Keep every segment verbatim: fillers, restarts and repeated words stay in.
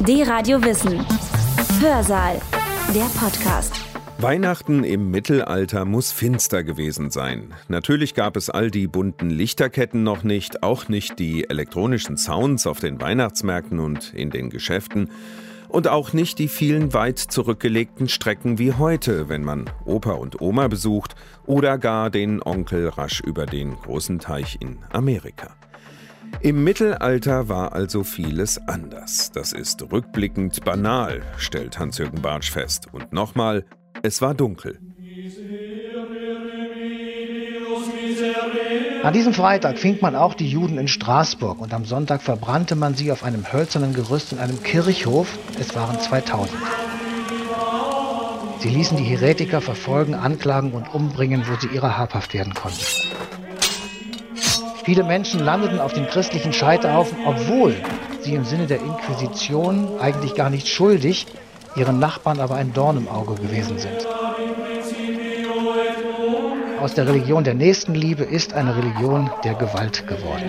D-Radio Wissen. Hörsaal. Der Podcast. Weihnachten im Mittelalter muss finster gewesen sein. Natürlich gab es all die bunten Lichterketten noch nicht, auch nicht die elektronischen Sounds auf den Weihnachtsmärkten und in den Geschäften und auch nicht die vielen weit zurückgelegten Strecken wie heute, wenn man Opa und Oma besucht oder gar den Onkel rasch über den großen Teich in Amerika. Im Mittelalter war also vieles anders. Das ist rückblickend banal, stellt Hans-Jürgen Bartsch fest. Und nochmal, es war dunkel. An diesem Freitag fing man auch die Juden in Straßburg und am Sonntag verbrannte man sie auf einem hölzernen Gerüst in einem Kirchhof. Es waren zweitausend. Sie ließen die Heretiker verfolgen, anklagen und umbringen, wo sie ihrer habhaft werden konnten. Viele Menschen landeten auf dem christlichen Scheiterhaufen, obwohl sie im Sinne der Inquisition eigentlich gar nicht schuldig, ihren Nachbarn aber ein Dorn im Auge gewesen sind. Aus der Religion der Nächstenliebe ist eine Religion der Gewalt geworden.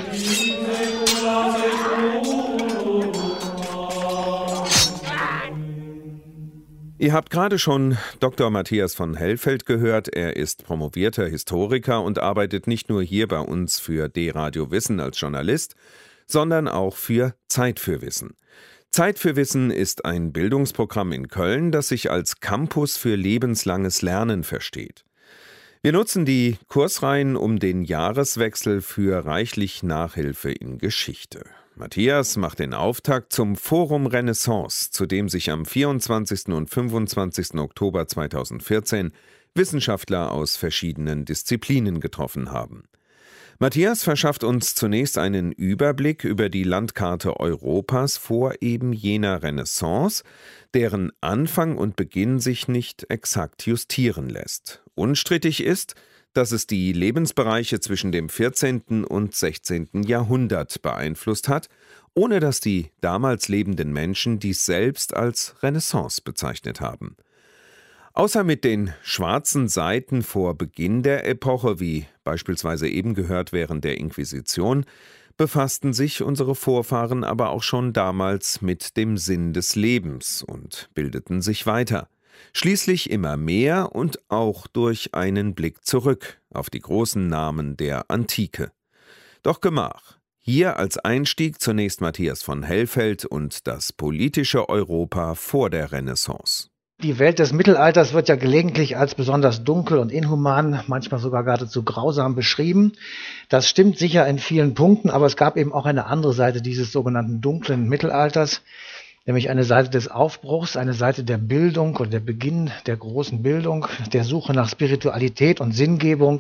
Ihr habt gerade schon Doktor Matthias von Hellfeld gehört. Er ist promovierter Historiker und arbeitet nicht nur hier bei uns für D-Radio Wissen als Journalist, sondern auch für Zeit für Wissen. Zeit für Wissen ist ein Bildungsprogramm in Köln, das sich als Campus für lebenslanges Lernen versteht. Wir nutzen die Kursreihen um den Jahreswechsel für reichlich Nachhilfe in Geschichte. Matthias macht den Auftakt zum Forum Renaissance, zu dem sich am vierundzwanzigsten und fünfundzwanzigsten Oktober zweitausendvierzehn Wissenschaftler aus verschiedenen Disziplinen getroffen haben. Matthias verschafft uns zunächst einen Überblick über die Landkarte Europas vor eben jener Renaissance, deren Anfang und Beginn sich nicht exakt justieren lässt. Unstrittig ist, dass es die Lebensbereiche zwischen dem vierzehnten und sechzehnten Jahrhundert beeinflusst hat, ohne dass die damals lebenden Menschen dies selbst als Renaissance bezeichnet haben. Außer mit den schwarzen Seiten vor Beginn der Epoche, wie beispielsweise eben gehört während der Inquisition, befassten sich unsere Vorfahren aber auch schon damals mit dem Sinn des Lebens und bildeten sich weiter. Schließlich immer mehr und auch durch einen Blick zurück auf die großen Namen der Antike. Doch Gemach. Hier als Einstieg zunächst Matthias von Hellfeld und das politische Europa vor der Renaissance. Die Welt des Mittelalters wird ja gelegentlich als besonders dunkel und inhuman, manchmal sogar geradezu grausam beschrieben. Das stimmt sicher in vielen Punkten, aber es gab eben auch eine andere Seite dieses sogenannten dunklen Mittelalters, nämlich eine Seite des Aufbruchs, eine Seite der Bildung und der Beginn der großen Bildung, der Suche nach Spiritualität und Sinngebung.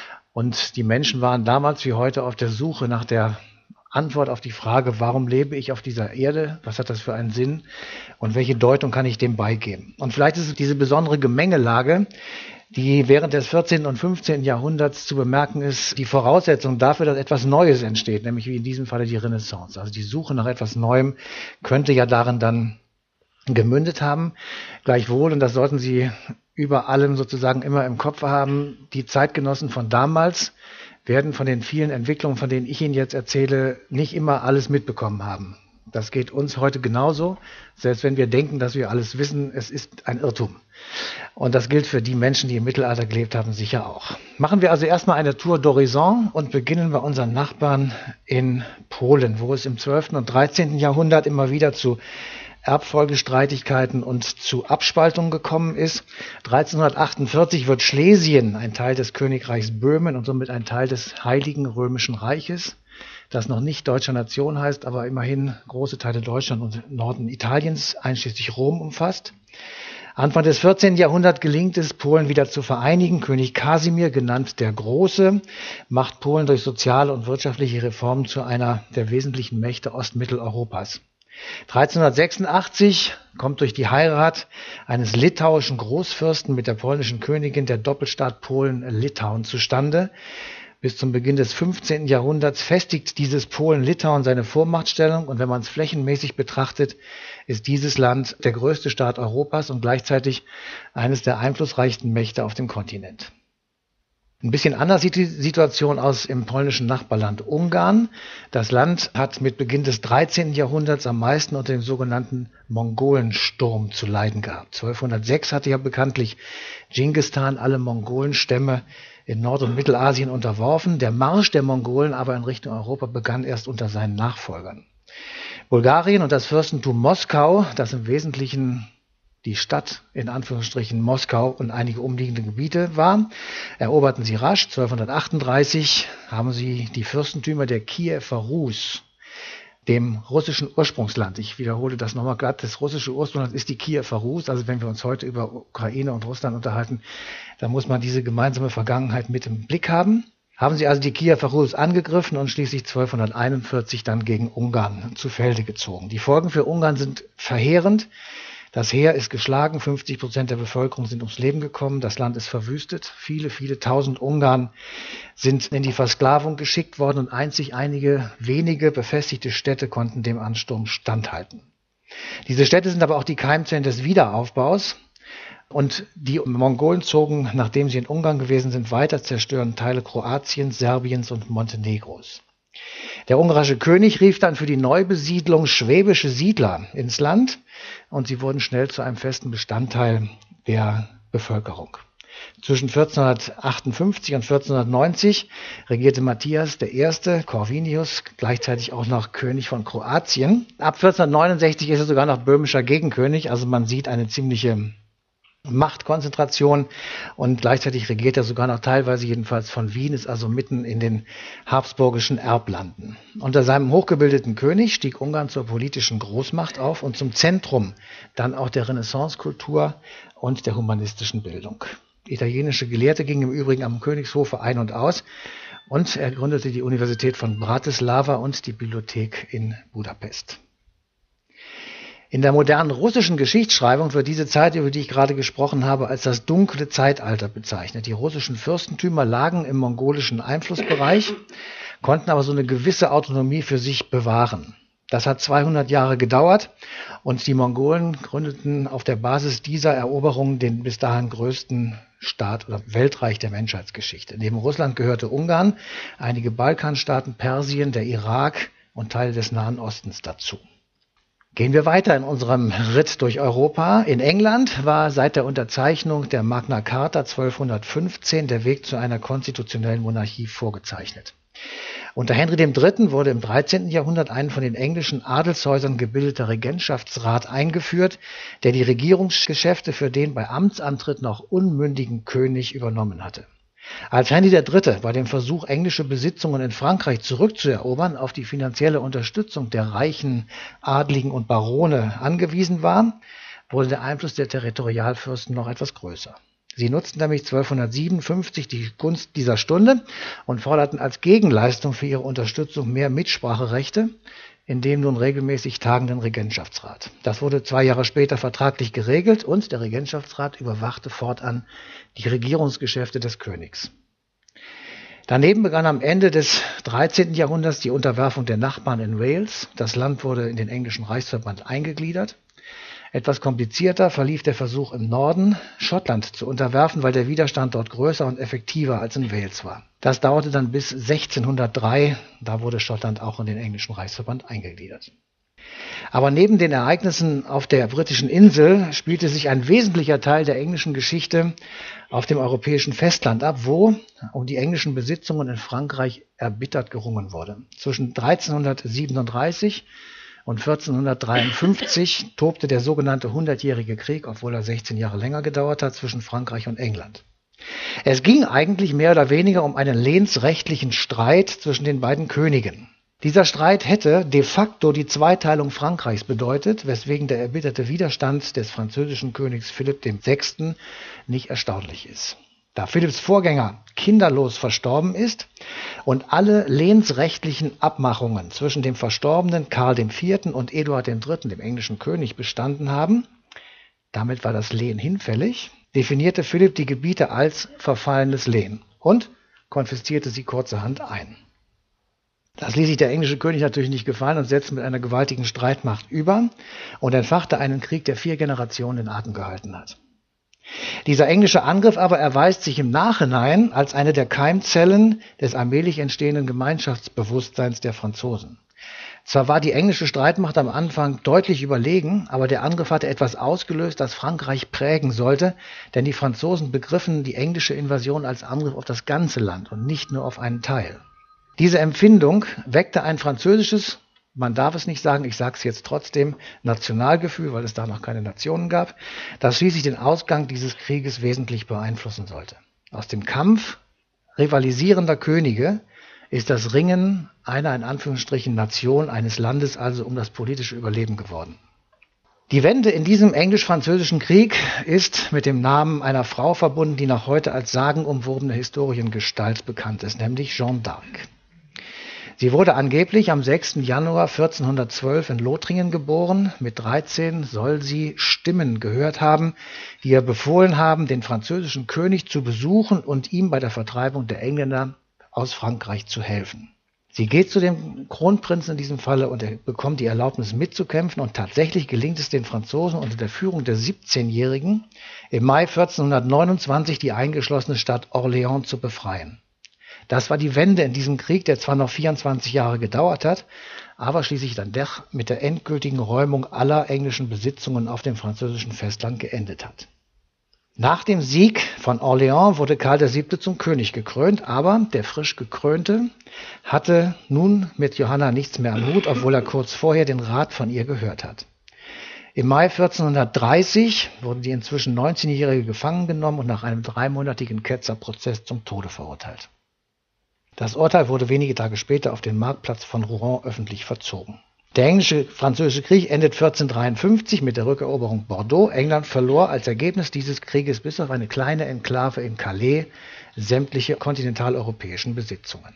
Und die Menschen waren damals wie heute auf der Suche nach der Antwort auf die Frage, warum lebe ich auf dieser Erde, was hat das für einen Sinn und welche Deutung kann ich dem beigeben. Und vielleicht ist es diese besondere Gemengelage, die während des vierzehnten und fünfzehnten Jahrhunderts zu bemerken ist, die Voraussetzung dafür, dass etwas Neues entsteht, nämlich wie in diesem Falle die Renaissance. Also die Suche nach etwas Neuem könnte ja darin dann gemündet haben. Gleichwohl, und das sollten Sie über allem sozusagen immer im Kopf haben, die Zeitgenossen von damals werden von den vielen Entwicklungen, von denen ich Ihnen jetzt erzähle, nicht immer alles mitbekommen haben. Das geht uns heute genauso, selbst wenn wir denken, dass wir alles wissen, es ist ein Irrtum. Und das gilt für die Menschen, die im Mittelalter gelebt haben, sicher auch. Machen wir also erstmal eine Tour d'Horizon und beginnen bei unseren Nachbarn in Polen, wo es im zwölften und dreizehnten Jahrhundert immer wieder zu Erbfolgestreitigkeiten und zu Abspaltungen gekommen ist. dreizehnhundertachtundvierzig wird Schlesien ein Teil des Königreichs Böhmen und somit ein Teil des Heiligen Römischen Reiches, das noch nicht deutscher Nation heißt, aber immerhin große Teile Deutschland und Norden Italiens, einschließlich Rom, umfasst. Anfang des vierzehnten Jahrhunderts gelingt es, Polen wieder zu vereinigen. König Kasimir, genannt der Große, macht Polen durch soziale und wirtschaftliche Reformen zu einer der wesentlichen Mächte Ostmitteleuropas. dreizehnhundertsechsundachtzig kommt durch die Heirat eines litauischen Großfürsten mit der polnischen Königin der Doppelstaat Polen-Litauen zustande. Bis zum Beginn des fünfzehnten Jahrhunderts festigt dieses Polen-Litauen seine Vormachtstellung und wenn man es flächenmäßig betrachtet, ist dieses Land der größte Staat Europas und gleichzeitig eines der einflussreichsten Mächte auf dem Kontinent. Ein bisschen anders sieht die Situation aus im polnischen Nachbarland Ungarn. Das Land hat mit Beginn des dreizehnten Jahrhunderts am meisten unter dem sogenannten Mongolensturm zu leiden gehabt. zwölfhundertsechs hatte ja bekanntlich Dschingis Khan alle Mongolenstämme in Nord- und Mittelasien unterworfen. Der Marsch der Mongolen aber in Richtung Europa begann erst unter seinen Nachfolgern. Bulgarien und das Fürstentum Moskau, das im Wesentlichen die Stadt, in Anführungsstrichen Moskau und einige umliegende Gebiete war, eroberten sie rasch. zwölfhundertachtunddreißig haben sie die Fürstentümer der Kiewer Rus, dem russischen Ursprungsland. Ich wiederhole das nochmal glatt. Das russische Ursprungsland ist die Kiewer Rus. Also wenn wir uns heute über Ukraine und Russland unterhalten, dann muss man diese gemeinsame Vergangenheit mit im Blick haben. Haben sie also die Kiewer Rus angegriffen und schließlich zwölfhunderteinundvierzig dann gegen Ungarn zu Felde gezogen. Die Folgen für Ungarn sind verheerend. Das Heer ist geschlagen, fünfzig Prozent der Bevölkerung sind ums Leben gekommen, das Land ist verwüstet, viele, viele tausend Ungarn sind in die Versklavung geschickt worden und einzig einige wenige befestigte Städte konnten dem Ansturm standhalten. Diese Städte sind aber auch die Keimzellen des Wiederaufbaus und die Mongolen zogen, nachdem sie in Ungarn gewesen sind, weiter, zerstören Teile Kroatiens, Serbiens und Montenegros. Der ungarische König rief dann für die Neubesiedlung schwäbische Siedler ins Land und sie wurden schnell zu einem festen Bestandteil der Bevölkerung. Zwischen vierzehnhundertachtundfünfzig und vierzehnhundertneunzig regierte Matthias der Erste, Corvinius, gleichzeitig auch noch König von Kroatien. Ab vierzehnhundertneunundsechzig ist er sogar noch böhmischer Gegenkönig, also man sieht eine ziemliche Machtkonzentration und gleichzeitig regiert er sogar noch teilweise jedenfalls von Wien, ist also mitten in den habsburgischen Erblanden. Unter seinem hochgebildeten König stieg Ungarn zur politischen Großmacht auf und zum Zentrum dann auch der Renaissancekultur und der humanistischen Bildung. Italienische Gelehrte gingen im Übrigen am Königshofe ein und aus und er gründete die Universität von Bratislava und die Bibliothek in Budapest. In der modernen russischen Geschichtsschreibung wird diese Zeit, über die ich gerade gesprochen habe, als das dunkle Zeitalter bezeichnet. Die russischen Fürstentümer lagen im mongolischen Einflussbereich, konnten aber so eine gewisse Autonomie für sich bewahren. Das hat zweihundert Jahre gedauert und die Mongolen gründeten auf der Basis dieser Eroberung den bis dahin größten Staat oder Weltreich der Menschheitsgeschichte. Neben Russland gehörte Ungarn, einige Balkanstaaten, Persien, der Irak und Teile des Nahen Ostens dazu. Gehen wir weiter in unserem Ritt durch Europa. In England war seit der Unterzeichnung der Magna Carta zwölfhundertfünfzehn der Weg zu einer konstitutionellen Monarchie vorgezeichnet. Unter Henry der Dritte wurde im dreizehnten Jahrhundert ein von den englischen Adelshäusern gebildeter Regentschaftsrat eingeführt, der die Regierungsgeschäfte für den bei Amtsantritt noch unmündigen König übernommen hatte. Als Henry der Dritte bei dem Versuch, englische Besitzungen in Frankreich zurückzuerobern, auf die finanzielle Unterstützung der reichen Adligen und Barone angewiesen war, wurde der Einfluss der Territorialfürsten noch etwas größer. Sie nutzten nämlich zwölfhundertsiebenundfünfzig die Gunst dieser Stunde und forderten als Gegenleistung für ihre Unterstützung mehr Mitspracherechte in dem nun regelmäßig tagenden Regentschaftsrat. Das wurde zwei Jahre später vertraglich geregelt und der Regentschaftsrat überwachte fortan die Regierungsgeschäfte des Königs. Daneben begann am Ende des dreizehnten Jahrhunderts die Unterwerfung der Nachbarn in Wales. Das Land wurde in den englischen Reichsverband eingegliedert. Etwas komplizierter verlief der Versuch im Norden, Schottland zu unterwerfen, weil der Widerstand dort größer und effektiver als in Wales war. Das dauerte dann bis sechzehnhundertdrei, da wurde Schottland auch in den englischen Reichsverband eingegliedert. Aber neben den Ereignissen auf der britischen Insel spielte sich ein wesentlicher Teil der englischen Geschichte auf dem europäischen Festland ab, wo um die englischen Besitzungen in Frankreich erbittert gerungen wurde. Zwischen dreizehnhundertsiebenunddreißig und vierzehnhundertdreiundfünfzig tobte der sogenannte Hundertjährige Krieg, obwohl er sechzehn Jahre länger gedauert hat, zwischen Frankreich und England. Es ging eigentlich mehr oder weniger um einen lehnsrechtlichen Streit zwischen den beiden Königen. Dieser Streit hätte de facto die Zweiteilung Frankreichs bedeutet, weswegen der erbitterte Widerstand des französischen Königs Philipp der Sechste nicht erstaunlich ist. Da Philipps Vorgänger kinderlos verstorben ist und alle lehnsrechtlichen Abmachungen zwischen dem verstorbenen Karl der Vierte und Eduard der Dritte, dem englischen König, bestanden haben, damit war das Lehen hinfällig, definierte Philipp die Gebiete als verfallenes Lehen und konfiszierte sie kurzerhand ein. Das ließ sich der englische König natürlich nicht gefallen und setzte mit einer gewaltigen Streitmacht über und entfachte einen Krieg, der vier Generationen in Atem gehalten hat. Dieser englische Angriff aber erweist sich im Nachhinein als eine der Keimzellen des allmählich entstehenden Gemeinschaftsbewusstseins der Franzosen. Zwar war die englische Streitmacht am Anfang deutlich überlegen, aber der Angriff hatte etwas ausgelöst, das Frankreich prägen sollte, denn die Franzosen begriffen die englische Invasion als Angriff auf das ganze Land und nicht nur auf einen Teil. Diese Empfindung weckte ein französisches, man darf es nicht sagen, ich sage es jetzt trotzdem, Nationalgefühl, weil es da noch keine Nationen gab, das schließlich den Ausgang dieses Krieges wesentlich beeinflussen sollte. Aus dem Kampf rivalisierender Könige ist das Ringen einer in Anführungsstrichen Nation, eines Landes also um das politische Überleben geworden. Die Wende in diesem englisch-französischen Krieg ist mit dem Namen einer Frau verbunden, die noch heute als sagenumwobene Historiengestalt bekannt ist, nämlich Jeanne d'Arc. Sie wurde angeblich am sechsten Januar vierzehnhundertzwölf in Lothringen geboren. Mit dreizehn soll sie Stimmen gehört haben, die ihr befohlen haben, den französischen König zu besuchen und ihm bei der Vertreibung der Engländer aus Frankreich zu helfen. Sie geht zu dem Kronprinzen in diesem Falle und er bekommt die Erlaubnis mitzukämpfen und tatsächlich gelingt es den Franzosen unter der Führung der siebzehnjährigen im Mai vierzehnhundertneunundzwanzig die eingeschlossene Stadt Orléans zu befreien. Das war die Wende in diesem Krieg, der zwar noch vierundzwanzig Jahre gedauert hat, aber schließlich dann doch mit der endgültigen Räumung aller englischen Besitzungen auf dem französischen Festland geendet hat. Nach dem Sieg von Orléans wurde Karl der Siebte zum König gekrönt, aber der frisch gekrönte hatte nun mit Johanna nichts mehr am Hut, obwohl er kurz vorher den Rat von ihr gehört hat. Im Mai vierzehnhundertdreißig wurde die inzwischen neunzehnjährige gefangen genommen und nach einem dreimonatigen Ketzerprozess zum Tode verurteilt. Das Urteil wurde wenige Tage später auf den Marktplatz von Rouen öffentlich verzogen. Der englische-französische Krieg endet vierzehnhundertdreiundfünfzig mit der Rückeroberung Bordeaux. England verlor als Ergebnis dieses Krieges bis auf eine kleine Enklave in Calais sämtliche kontinentaleuropäischen Besitzungen.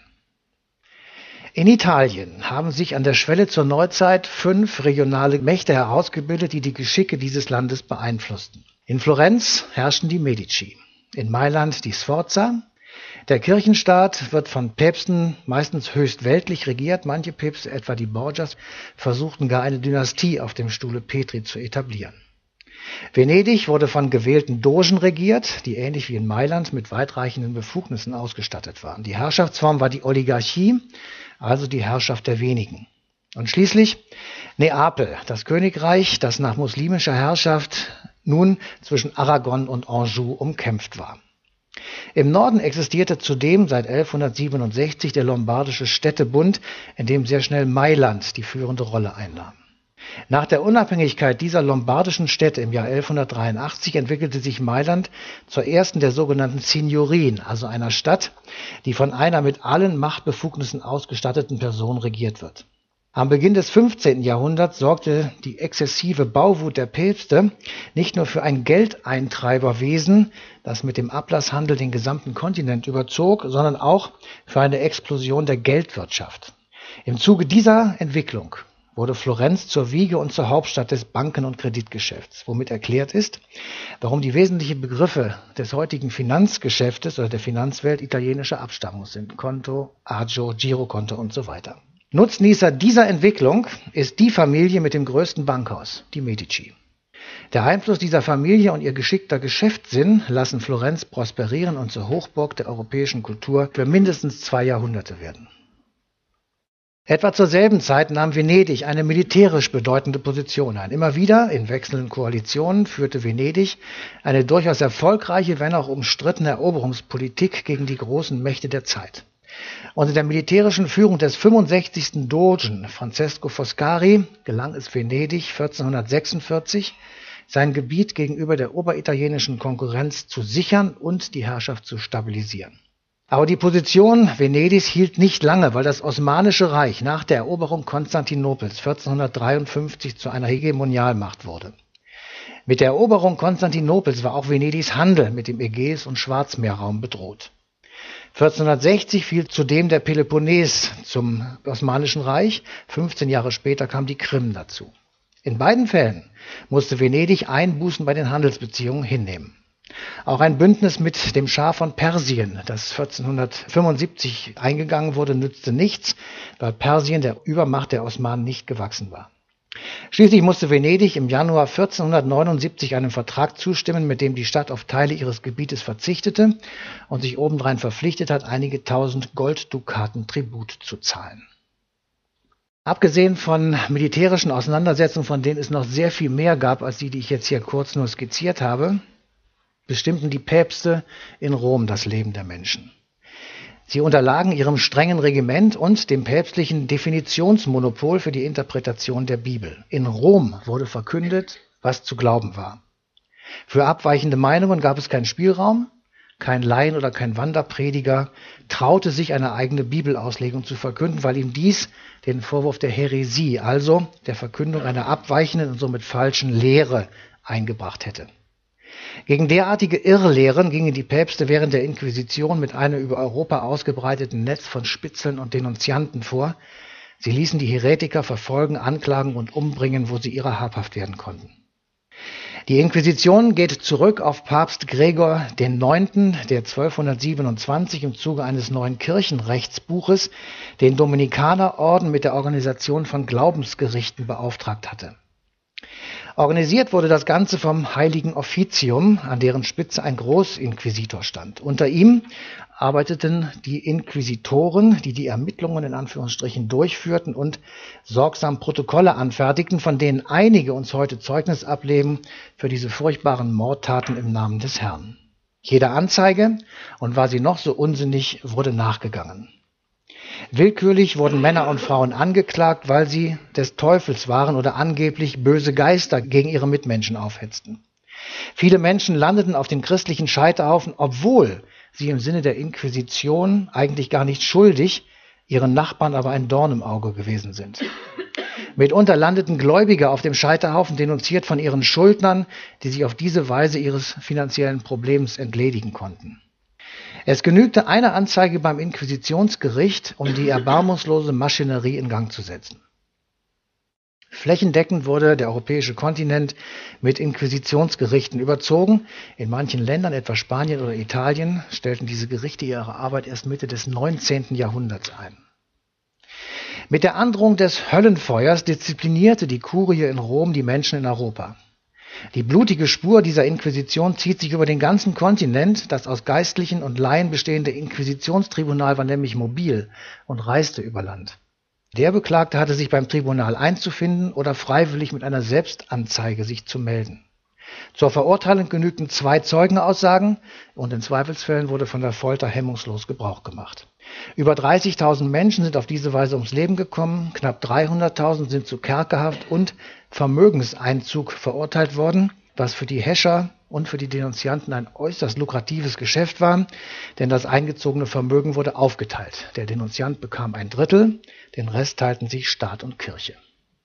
In Italien haben sich an der Schwelle zur Neuzeit fünf regionale Mächte herausgebildet, die die Geschicke dieses Landes beeinflussten. In Florenz herrschten die Medici, in Mailand die Sforza. Der Kirchenstaat wird von Päpsten meistens höchst weltlich regiert. Manche Päpste, etwa die Borgias, versuchten gar eine Dynastie auf dem Stuhle Petri zu etablieren. Venedig wurde von gewählten Dogen regiert, die ähnlich wie in Mailand mit weitreichenden Befugnissen ausgestattet waren. Die Herrschaftsform war die Oligarchie, also die Herrschaft der wenigen. Und schließlich Neapel, das Königreich, das nach muslimischer Herrschaft nun zwischen Aragon und Anjou umkämpft war. Im Norden existierte zudem seit elfhundertsiebenundsechzig der Lombardische Städtebund, in dem sehr schnell Mailand die führende Rolle einnahm. Nach der Unabhängigkeit dieser lombardischen Städte im Jahr elfhundertdreiundachtzig entwickelte sich Mailand zur ersten der sogenannten Signorien, also einer Stadt, die von einer mit allen Machtbefugnissen ausgestatteten Person regiert wird. Am Beginn des fünfzehnten Jahrhunderts sorgte die exzessive Bauwut der Päpste nicht nur für ein Geldeintreiberwesen, das mit dem Ablasshandel den gesamten Kontinent überzog, sondern auch für eine Explosion der Geldwirtschaft. Im Zuge dieser Entwicklung wurde Florenz zur Wiege und zur Hauptstadt des Banken- und Kreditgeschäfts, womit erklärt ist, warum die wesentlichen Begriffe des heutigen Finanzgeschäftes oder der Finanzwelt italienischer Abstammung sind. Konto, Agio, Girokonto und so weiter. Nutznießer dieser Entwicklung ist die Familie mit dem größten Bankhaus, die Medici. Der Einfluss dieser Familie und ihr geschickter Geschäftssinn lassen Florenz prosperieren und zur Hochburg der europäischen Kultur für mindestens zwei Jahrhunderte werden. Etwa zur selben Zeit nahm Venedig eine militärisch bedeutende Position ein. Immer wieder in wechselnden Koalitionen führte Venedig eine durchaus erfolgreiche, wenn auch umstrittene Eroberungspolitik gegen die großen Mächte der Zeit. Unter der militärischen Führung des fünfundsechzigsten Dogen Francesco Foscari gelang es Venedig vierzehnhundertsechsundvierzig, sein Gebiet gegenüber der oberitalienischen Konkurrenz zu sichern und die Herrschaft zu stabilisieren. Aber die Position Venedigs hielt nicht lange, weil das Osmanische Reich nach der Eroberung Konstantinopels vierzehnhundertdreiundfünfzig zu einer Hegemonialmacht wurde. Mit der Eroberung Konstantinopels war auch Venedigs Handel mit dem Ägäis- und Schwarzmeerraum bedroht. vierzehnhundertsechzig fiel zudem der Peloponnes zum Osmanischen Reich, fünfzehn Jahre später kam die Krim dazu. In beiden Fällen musste Venedig Einbußen bei den Handelsbeziehungen hinnehmen. Auch ein Bündnis mit dem Schah von Persien, das vierzehnhundertfünfundsiebzig eingegangen wurde, nützte nichts, weil Persien der Übermacht der Osmanen nicht gewachsen war. Schließlich musste Venedig im Januar vierzehnhundertneunundsiebzig einem Vertrag zustimmen, mit dem die Stadt auf Teile ihres Gebietes verzichtete und sich obendrein verpflichtet hat, einige tausend Golddukaten Tribut zu zahlen. Abgesehen von militärischen Auseinandersetzungen, von denen es noch sehr viel mehr gab, als die, die ich jetzt hier kurz nur skizziert habe, bestimmten die Päpste in Rom das Leben der Menschen. Sie unterlagen ihrem strengen Regiment und dem päpstlichen Definitionsmonopol für die Interpretation der Bibel. In Rom wurde verkündet, was zu glauben war. Für abweichende Meinungen gab es keinen Spielraum. Kein Laien oder kein Wanderprediger traute sich, eine eigene Bibelauslegung zu verkünden, weil ihm dies den Vorwurf der Häresie, also der Verkündung einer abweichenden und somit falschen Lehre, eingebracht hätte. Gegen derartige Irrlehren gingen die Päpste während der Inquisition mit einem über Europa ausgebreiteten Netz von Spitzeln und Denunzianten vor. Sie ließen die Häretiker verfolgen, anklagen und umbringen, wo sie ihrer habhaft werden konnten. Die Inquisition geht zurück auf Papst Gregor den Neunten, der zwölfhundertsiebenundzwanzig im Zuge eines neuen Kirchenrechtsbuches den Dominikanerorden mit der Organisation von Glaubensgerichten beauftragt hatte. Organisiert wurde das Ganze vom Heiligen Offizium, an deren Spitze ein Großinquisitor stand. Unter ihm arbeiteten die Inquisitoren, die die Ermittlungen in Anführungsstrichen durchführten und sorgsam Protokolle anfertigten, von denen einige uns heute Zeugnis ablegen für diese furchtbaren Mordtaten im Namen des Herrn. Jeder Anzeige, und war sie noch so unsinnig, wurde nachgegangen. Willkürlich wurden Männer und Frauen angeklagt, weil sie des Teufels waren oder angeblich böse Geister gegen ihre Mitmenschen aufhetzten. Viele Menschen landeten auf den christlichen Scheiterhaufen, obwohl sie im Sinne der Inquisition eigentlich gar nicht schuldig, ihren Nachbarn aber ein Dorn im Auge gewesen sind. Mitunter landeten Gläubige auf dem Scheiterhaufen, denunziert von ihren Schuldnern, die sich auf diese Weise ihres finanziellen Problems entledigen konnten. Es genügte eine Anzeige beim Inquisitionsgericht, um die erbarmungslose Maschinerie in Gang zu setzen. Flächendeckend wurde der europäische Kontinent mit Inquisitionsgerichten überzogen. In manchen Ländern, etwa Spanien oder Italien, stellten diese Gerichte ihre Arbeit erst Mitte des neunzehnten Jahrhunderts ein. Mit der Androhung des Höllenfeuers disziplinierte die Kurie in Rom die Menschen in Europa. Die blutige Spur dieser Inquisition zieht sich über den ganzen Kontinent. Das aus Geistlichen und Laien bestehende Inquisitionstribunal war nämlich mobil und reiste über Land. Der Beklagte hatte sich beim Tribunal einzufinden oder freiwillig mit einer Selbstanzeige sich zu melden. Zur Verurteilung genügten zwei Zeugenaussagen und in Zweifelsfällen wurde von der Folter hemmungslos Gebrauch gemacht. Über dreißigtausend Menschen sind auf diese Weise ums Leben gekommen, knapp dreihunderttausend sind zu Kerkerhaft und Vermögenseinzug verurteilt worden, was für die Häscher und für die Denunzianten ein äußerst lukratives Geschäft war, denn das eingezogene Vermögen wurde aufgeteilt. Der Denunziant bekam ein Drittel, den Rest teilten sich Staat und Kirche.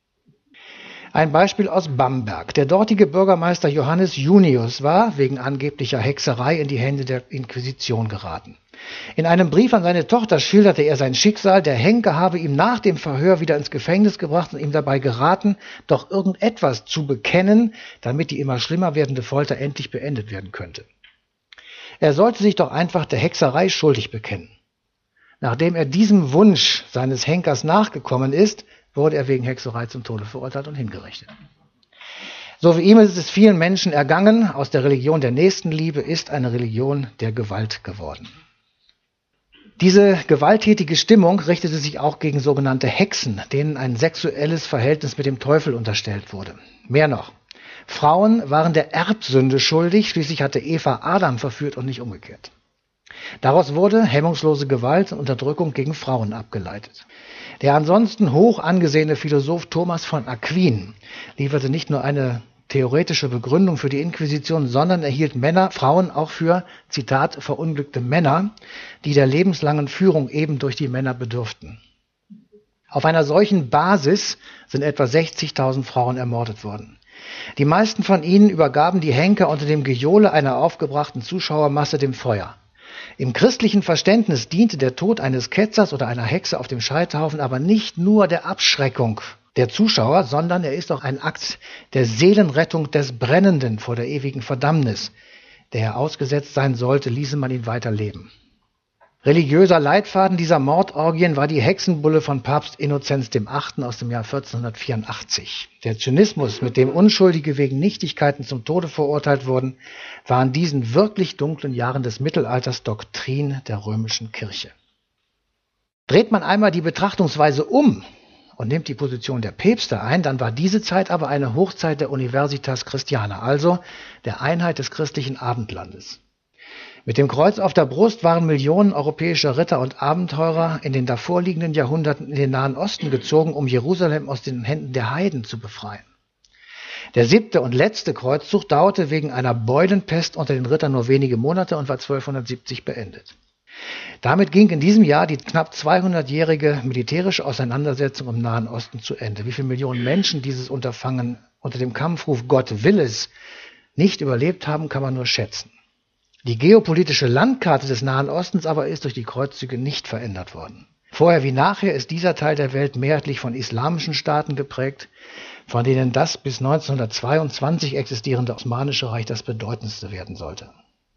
Ein Beispiel aus Bamberg. Der dortige Bürgermeister Johannes Junius war wegen angeblicher Hexerei in die Hände der Inquisition geraten. In einem Brief an seine Tochter schilderte er sein Schicksal. Der Henker habe ihm nach dem Verhör wieder ins Gefängnis gebracht und ihm dabei geraten, doch irgendetwas zu bekennen, damit die immer schlimmer werdende Folter endlich beendet werden könnte. Er sollte sich doch einfach der Hexerei schuldig bekennen. Nachdem er diesem Wunsch seines Henkers nachgekommen ist, wurde er wegen Hexerei zum Tode verurteilt und hingerichtet. So wie ihm ist es vielen Menschen ergangen, aus der Religion der Nächstenliebe ist eine Religion der Gewalt geworden. Diese gewalttätige Stimmung richtete sich auch gegen sogenannte Hexen, denen ein sexuelles Verhältnis mit dem Teufel unterstellt wurde. Mehr noch, Frauen waren der Erbsünde schuldig, schließlich hatte Eva Adam verführt und nicht umgekehrt. Daraus wurde hemmungslose Gewalt und Unterdrückung gegen Frauen abgeleitet. Der ansonsten hoch angesehene Philosoph Thomas von Aquin lieferte nicht nur eine theoretische Begründung für die Inquisition, sondern er hielt Männer, Frauen auch für, Zitat, verunglückte Männer, die der lebenslangen Führung eben durch die Männer bedürften. Auf einer solchen Basis sind etwa sechzigtausend Frauen ermordet worden. Die meisten von ihnen übergaben die Henker unter dem Gejohle einer aufgebrachten Zuschauermasse dem Feuer. Im christlichen Verständnis diente der Tod eines Ketzers oder einer Hexe auf dem Scheiterhaufen aber nicht nur der Abschreckung der Zuschauer, sondern er ist auch ein Akt der Seelenrettung des Brennenden vor der ewigen Verdammnis, der er ausgesetzt sein sollte, ließe man ihn weiter leben. Religiöser Leitfaden dieser Mordorgien war die Hexenbulle von Papst Innozenz der Achte aus dem Jahr vierzehnhundertvierundachtzig. Der Zynismus, mit dem Unschuldige wegen Nichtigkeiten zum Tode verurteilt wurden, war in diesen wirklich dunklen Jahren des Mittelalters Doktrin der römischen Kirche. Dreht man einmal die Betrachtungsweise um und nimmt die Position der Päpste ein, dann war diese Zeit aber eine Hochzeit der Universitas Christiana, also der Einheit des christlichen Abendlandes. Mit dem Kreuz auf der Brust waren Millionen europäischer Ritter und Abenteurer in den davorliegenden Jahrhunderten in den Nahen Osten gezogen, um Jerusalem aus den Händen der Heiden zu befreien. Der siebte und letzte Kreuzzug dauerte wegen einer Beulenpest unter den Rittern nur wenige Monate und war zwölfhundertsiebzig beendet. Damit ging in diesem Jahr die knapp zweihundertjährige militärische Auseinandersetzung im Nahen Osten zu Ende. Wie viele Millionen Menschen dieses Unterfangen unter dem Kampfruf Gott will es nicht überlebt haben, kann man nur schätzen. Die geopolitische Landkarte des Nahen Ostens aber ist durch die Kreuzzüge nicht verändert worden. Vorher wie nachher ist dieser Teil der Welt mehrheitlich von islamischen Staaten geprägt, von denen das bis neunzehnhundertzweiundzwanzig existierende Osmanische Reich das bedeutendste werden sollte.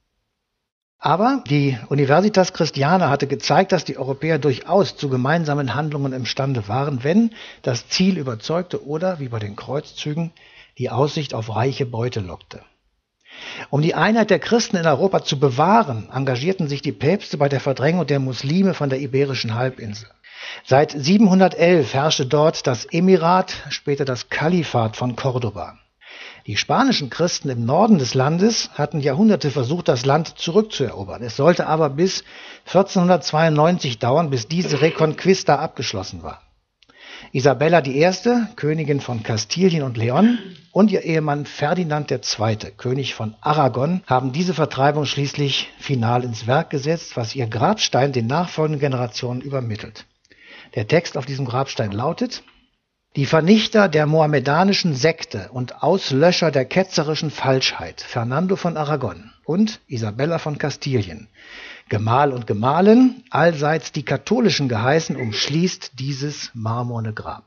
Aber die Universitas Christiana hatte gezeigt, dass die Europäer durchaus zu gemeinsamen Handlungen imstande waren, wenn das Ziel überzeugte oder, wie bei den Kreuzzügen, die Aussicht auf reiche Beute lockte. Um die Einheit der Christen in Europa zu bewahren, engagierten sich die Päpste bei der Verdrängung der Muslime von der Iberischen Halbinsel. Seit siebenhundertelf herrschte dort das Emirat, später das Kalifat von Cordoba. Die spanischen Christen im Norden des Landes hatten Jahrhunderte versucht, das Land zurückzuerobern. Es sollte aber bis vierzehnhundertzweiundneunzig dauern, bis diese Reconquista abgeschlossen war. Isabella die Erste, Königin von Kastilien und Leon, und ihr Ehemann Ferdinand der Zweite, König von Aragon, haben diese Vertreibung schließlich final ins Werk gesetzt, was ihr Grabstein den nachfolgenden Generationen übermittelt. Der Text auf diesem Grabstein lautet: Die Vernichter der mohammedanischen Sekte und Auslöscher der ketzerischen Falschheit, Fernando von Aragon und Isabella von Kastilien, Gemahl und Gemahlin, allseits die Katholischen geheißen, umschließt dieses marmorne Grab.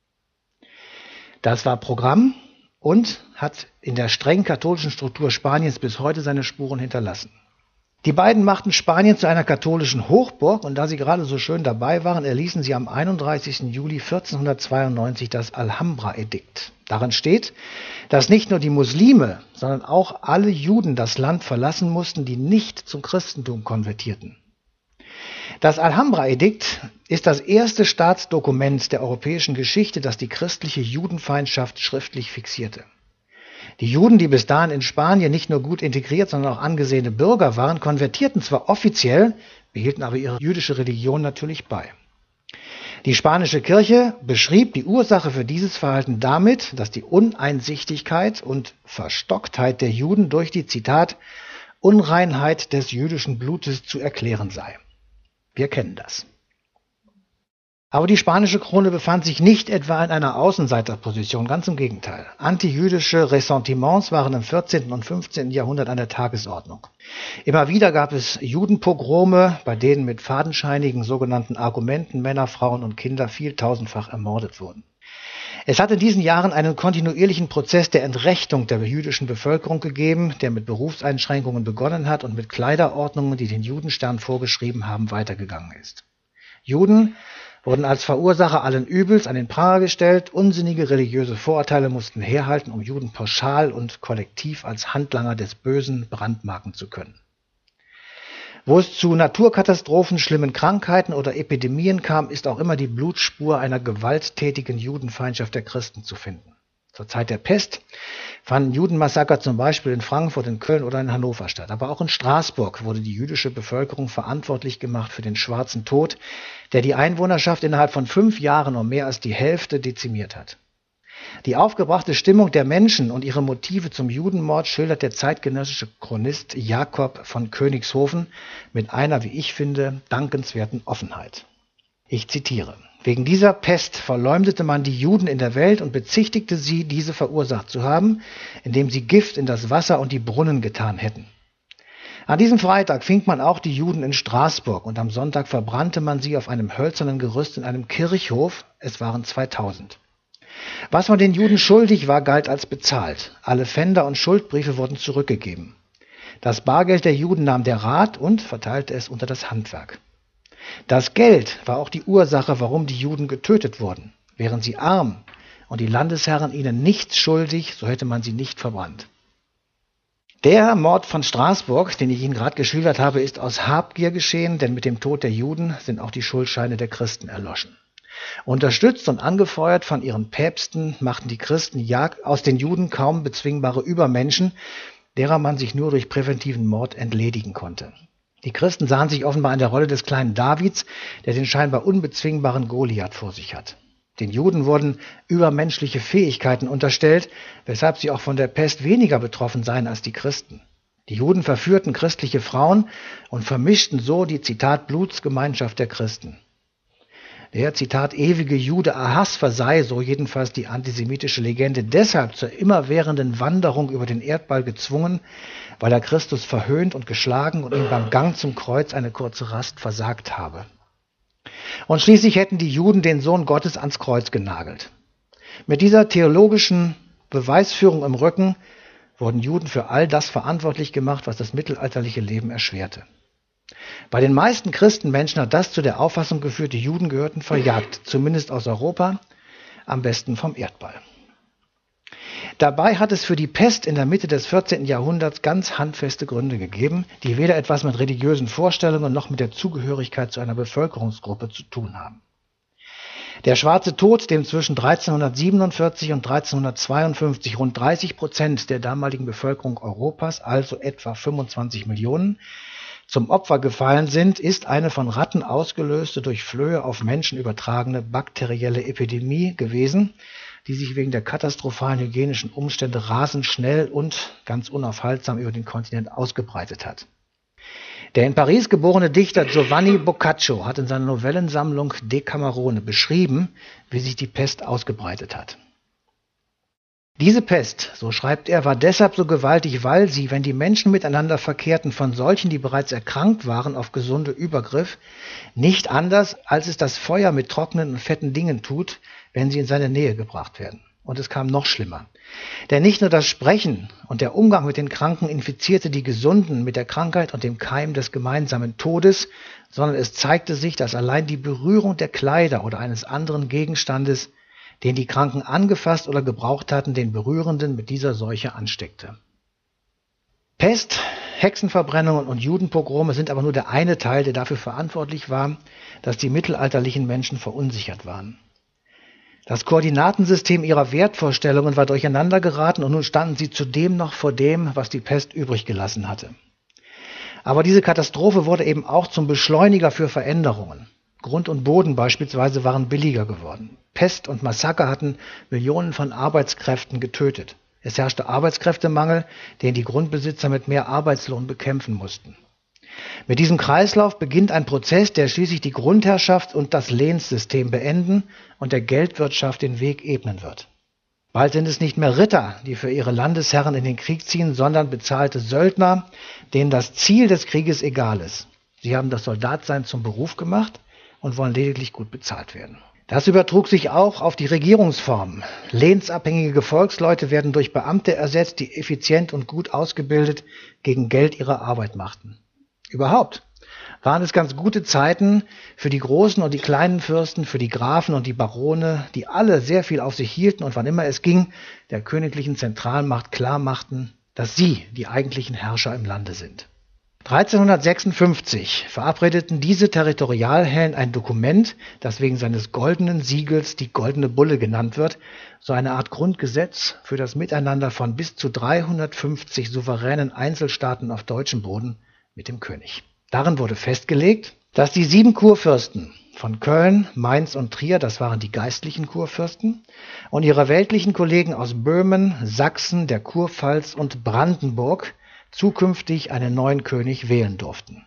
Das war Programm und hat in der streng katholischen Struktur Spaniens bis heute seine Spuren hinterlassen. Die beiden machten Spanien zu einer katholischen Hochburg, und da sie gerade so schön dabei waren, erließen sie am einunddreißigsten Juli vierzehnhundertzweiundneunzig das Alhambra-Edikt. Darin steht, dass nicht nur die Muslime, sondern auch alle Juden das Land verlassen mussten, die nicht zum Christentum konvertierten. Das Alhambra-Edikt ist das erste Staatsdokument der europäischen Geschichte, das die christliche Judenfeindschaft schriftlich fixierte. Die Juden, die bis dahin in Spanien nicht nur gut integriert, sondern auch angesehene Bürger waren, konvertierten zwar offiziell, behielten aber ihre jüdische Religion natürlich bei. Die spanische Kirche beschrieb die Ursache für dieses Verhalten damit, dass die Uneinsichtigkeit und Verstocktheit der Juden durch die, Zitat, Unreinheit des jüdischen Blutes zu erklären sei. Wir kennen das. Aber die spanische Krone befand sich nicht etwa in einer Außenseiterposition, ganz im Gegenteil. Antijüdische Ressentiments waren im vierzehnten und fünfzehnten Jahrhundert an der Tagesordnung. Immer wieder gab es Judenpogrome, bei denen mit fadenscheinigen sogenannten Argumenten Männer, Frauen und Kinder vieltausendfach ermordet wurden. Es hat in diesen Jahren einen kontinuierlichen Prozess der Entrechtung der jüdischen Bevölkerung gegeben, der mit Berufseinschränkungen begonnen hat und mit Kleiderordnungen, die den Judenstern vorgeschrieben haben, weitergegangen ist. Juden wurden als Verursacher allen Übels an den Pranger gestellt, unsinnige religiöse Vorurteile mussten herhalten, um Juden pauschal und kollektiv als Handlanger des Bösen brandmarken zu können. Wo es zu Naturkatastrophen, schlimmen Krankheiten oder Epidemien kam, ist auch immer die Blutspur einer gewalttätigen Judenfeindschaft der Christen zu finden. Zur Zeit der Pest fanden Judenmassaker zum Beispiel in Frankfurt, in Köln oder in Hannover statt. Aber auch in Straßburg wurde die jüdische Bevölkerung verantwortlich gemacht für den Schwarzen Tod, der die Einwohnerschaft innerhalb von fünf Jahren um mehr als die Hälfte dezimiert hat. Die aufgebrachte Stimmung der Menschen und ihre Motive zum Judenmord schildert der zeitgenössische Chronist Jakob von Königshofen mit einer, wie ich finde, dankenswerten Offenheit. Ich zitiere: Wegen dieser Pest verleumdete man die Juden in der Welt und bezichtigte sie, diese verursacht zu haben, indem sie Gift in das Wasser und die Brunnen getan hätten. An diesem Freitag fing man auch die Juden in Straßburg und am Sonntag verbrannte man sie auf einem hölzernen Gerüst in einem Kirchhof. Es waren zweitausend. Was man den Juden schuldig war, galt als bezahlt. Alle Pfänder und Schuldbriefe wurden zurückgegeben. Das Bargeld der Juden nahm der Rat und verteilte es unter das Handwerk. Das Geld war auch die Ursache, warum die Juden getötet wurden. Wären sie arm und die Landesherren ihnen nichts schuldig, so hätte man sie nicht verbrannt. Der Mord von Straßburg, den ich Ihnen gerade geschildert habe, ist aus Habgier geschehen, denn mit dem Tod der Juden sind auch die Schuldscheine der Christen erloschen. Unterstützt und angefeuert von ihren Päpsten machten die Christen Jagd aus den Juden kaum bezwingbare Übermenschen, derer man sich nur durch präventiven Mord entledigen konnte. Die Christen sahen sich offenbar in der Rolle des kleinen Davids, der den scheinbar unbezwingbaren Goliath vor sich hat. Den Juden wurden übermenschliche Fähigkeiten unterstellt, weshalb sie auch von der Pest weniger betroffen seien als die Christen. Die Juden verführten christliche Frauen und vermischten so die, Zitat, Blutsgemeinschaft der Christen. Der, Zitat, ewige Jude Ahasver sei, so jedenfalls die antisemitische Legende, deshalb zur immerwährenden Wanderung über den Erdball gezwungen, weil er Christus verhöhnt und geschlagen und ihm beim Gang zum Kreuz eine kurze Rast versagt habe. Und schließlich hätten die Juden den Sohn Gottes ans Kreuz genagelt. Mit dieser theologischen Beweisführung im Rücken wurden Juden für all das verantwortlich gemacht, was das mittelalterliche Leben erschwerte. Bei den meisten Christenmenschen hat das zu der Auffassung geführt, die Juden gehörten verjagt, zumindest aus Europa, am besten vom Erdball. Dabei hat es für die Pest in der Mitte des vierzehnten Jahrhunderts ganz handfeste Gründe gegeben, die weder etwas mit religiösen Vorstellungen noch mit der Zugehörigkeit zu einer Bevölkerungsgruppe zu tun haben. Der Schwarze Tod, dem zwischen dreizehnhundertsiebenundvierzig und dreizehnhundertzweiundfünfzig rund dreißig Prozent der damaligen Bevölkerung Europas, also etwa fünfundzwanzig Millionen, zum Opfer gefallen sind, ist eine von Ratten ausgelöste, durch Flöhe auf Menschen übertragene bakterielle Epidemie gewesen, die sich wegen der katastrophalen hygienischen Umstände rasend schnell und ganz unaufhaltsam über den Kontinent ausgebreitet hat. Der in Paris geborene Dichter Giovanni Boccaccio hat in seiner Novellensammlung Decamerone beschrieben, wie sich die Pest ausgebreitet hat. Diese Pest, so schreibt er, war deshalb so gewaltig, weil sie, wenn die Menschen miteinander verkehrten, von solchen, die bereits erkrankt waren, auf gesunde übergriff, nicht anders, als es das Feuer mit trockenen und fetten Dingen tut, wenn sie in seine Nähe gebracht werden. Und es kam noch schlimmer. Denn nicht nur das Sprechen und der Umgang mit den Kranken infizierte die Gesunden mit der Krankheit und dem Keim des gemeinsamen Todes, sondern es zeigte sich, dass allein die Berührung der Kleider oder eines anderen Gegenstandes, den die Kranken angefasst oder gebraucht hatten, den Berührenden mit dieser Seuche ansteckte. Pest, Hexenverbrennungen und Judenpogrome sind aber nur der eine Teil, der dafür verantwortlich war, dass die mittelalterlichen Menschen verunsichert waren. Das Koordinatensystem ihrer Wertvorstellungen war durcheinander geraten und nun standen sie zudem noch vor dem, was die Pest übrig gelassen hatte. Aber diese Katastrophe wurde eben auch zum Beschleuniger für Veränderungen. Grund und Boden beispielsweise waren billiger geworden. Pest und Massaker hatten Millionen von Arbeitskräften getötet. Es herrschte Arbeitskräftemangel, den die Grundbesitzer mit mehr Arbeitslohn bekämpfen mussten. Mit diesem Kreislauf beginnt ein Prozess, der schließlich die Grundherrschaft und das Lehenssystem beenden und der Geldwirtschaft den Weg ebnen wird. Bald sind es nicht mehr Ritter, die für ihre Landesherren in den Krieg ziehen, sondern bezahlte Söldner, denen das Ziel des Krieges egal ist. Sie haben das Soldatsein zum Beruf gemacht und wollen lediglich gut bezahlt werden. Das übertrug sich auch auf die Regierungsformen. Lehnsabhängige Gefolgsleute werden durch Beamte ersetzt, die effizient und gut ausgebildet gegen Geld ihre Arbeit machten. Überhaupt waren es ganz gute Zeiten für die großen und die kleinen Fürsten, für die Grafen und die Barone, die alle sehr viel auf sich hielten und wann immer es ging, der königlichen Zentralmacht klar machten, dass sie die eigentlichen Herrscher im Lande sind. dreizehnhundertsechsundfünfzig verabredeten diese Territorialherren ein Dokument, das wegen seines goldenen Siegels die Goldene Bulle genannt wird, so eine Art Grundgesetz für das Miteinander von bis zu dreihundertfünfzig souveränen Einzelstaaten auf deutschem Boden mit dem König. Darin wurde festgelegt, dass die sieben Kurfürsten von Köln, Mainz und Trier, das waren die geistlichen Kurfürsten, und ihre weltlichen Kollegen aus Böhmen, Sachsen, der Kurpfalz und Brandenburg zukünftig einen neuen König wählen durften.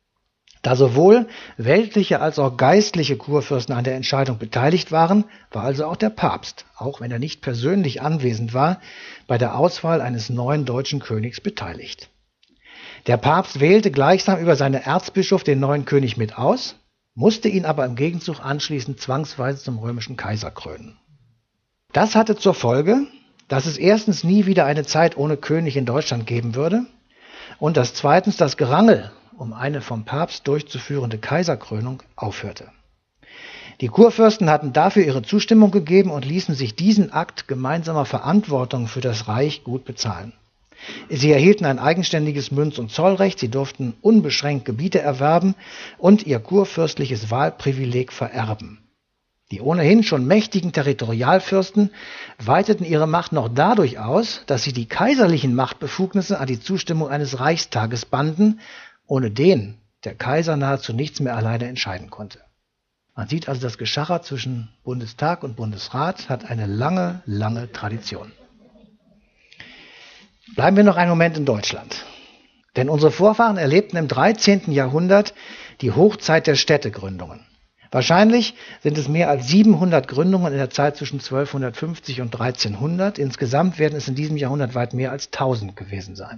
Da sowohl weltliche als auch geistliche Kurfürsten an der Entscheidung beteiligt waren, war also auch der Papst, auch wenn er nicht persönlich anwesend war, bei der Auswahl eines neuen deutschen Königs beteiligt. Der Papst wählte gleichsam über seinen Erzbischof den neuen König mit aus, musste ihn aber im Gegenzug anschließend zwangsweise zum römischen Kaiser krönen. Das hatte zur Folge, dass es erstens nie wieder eine Zeit ohne König in Deutschland geben würde und dass zweitens das Gerangel um eine vom Papst durchzuführende Kaiserkrönung aufhörte. Die Kurfürsten hatten dafür ihre Zustimmung gegeben und ließen sich diesen Akt gemeinsamer Verantwortung für das Reich gut bezahlen. Sie erhielten ein eigenständiges Münz- und Zollrecht, sie durften unbeschränkt Gebiete erwerben und ihr kurfürstliches Wahlprivileg vererben. Die ohnehin schon mächtigen Territorialfürsten weiteten ihre Macht noch dadurch aus, dass sie die kaiserlichen Machtbefugnisse an die Zustimmung eines Reichstages banden, ohne den der Kaiser nahezu nichts mehr alleine entscheiden konnte. Man sieht also, das Geschacher zwischen Bundestag und Bundesrat hat eine lange, lange Tradition. Bleiben wir noch einen Moment in Deutschland. Denn unsere Vorfahren erlebten im dreizehnten Jahrhundert die Hochzeit der Städtegründungen. Wahrscheinlich sind es mehr als siebenhundert Gründungen in der Zeit zwischen zwölfhundertfünfzig und dreizehnhundert. Insgesamt werden es in diesem Jahrhundert weit mehr als tausend gewesen sein.